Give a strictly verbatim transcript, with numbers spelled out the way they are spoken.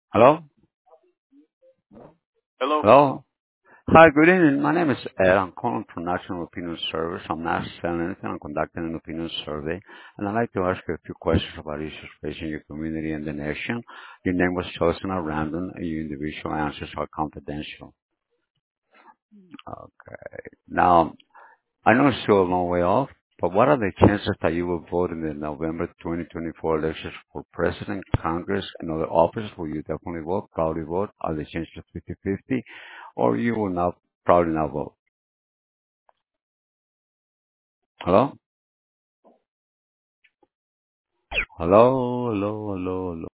Hello? Hello. Hello? Hi, good evening. My name is Ed. I'm calling from National Opinion Service. I'm not selling anything. I'm conducting an opinion survey. And I'd like to ask you a few questions about issues facing your community and the nation. Your name was chosen at random, and your individual answers are confidential. Okay. Now, I know it's still a long way off, but what are the chances that you will vote in the November twenty twenty-four elections for president, Congress, and other offices? Will you definitely vote, probably vote? Are the chances fifty-fifty? Or you will not, probably not vote? Hello? Hello, hello, hello, hello.